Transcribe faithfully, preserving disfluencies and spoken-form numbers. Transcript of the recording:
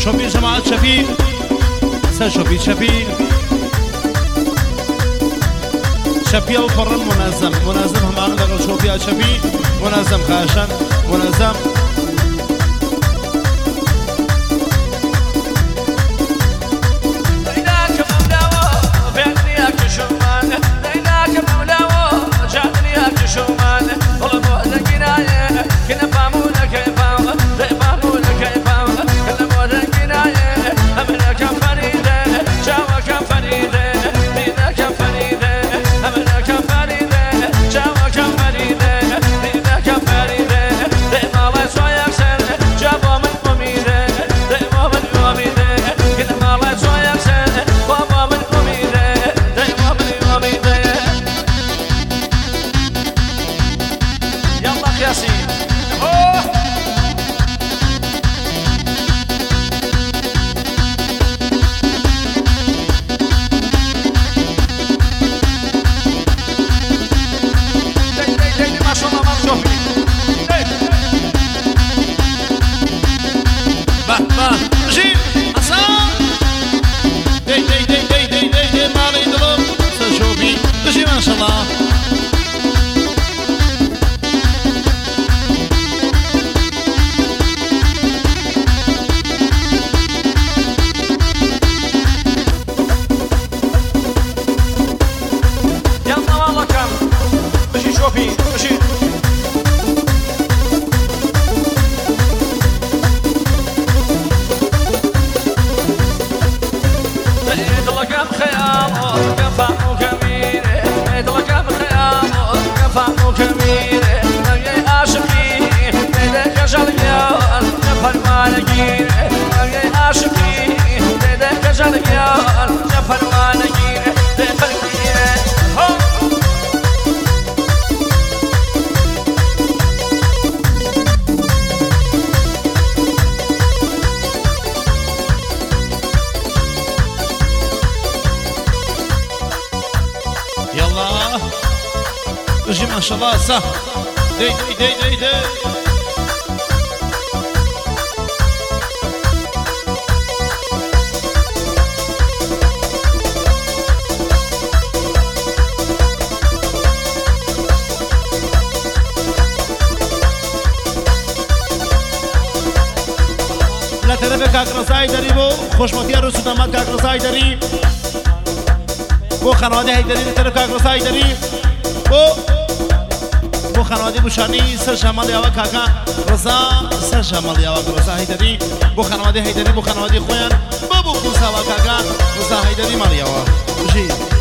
شوفي جماعة شفيق سا شوفي شفيق شفيق القرن منظم منظم هم أغلق شوفي شفيق منظم خاشن منظم ما شاء الله صح دي دي دي دي دي لا طرف کاکرزای داری بو خوشمتی رسول ما کاکرزای داری بو خانواده هیدری طرف کاکرزای داری بو بو خانواده بوشانی سر شمال یاوا کاکا رضا سر شمال یاوا رضا هیدری بو خانواده هیدری بو خانواده خویان بو بو کوسا و کاکا رضا هیدری مال یاوا بوشی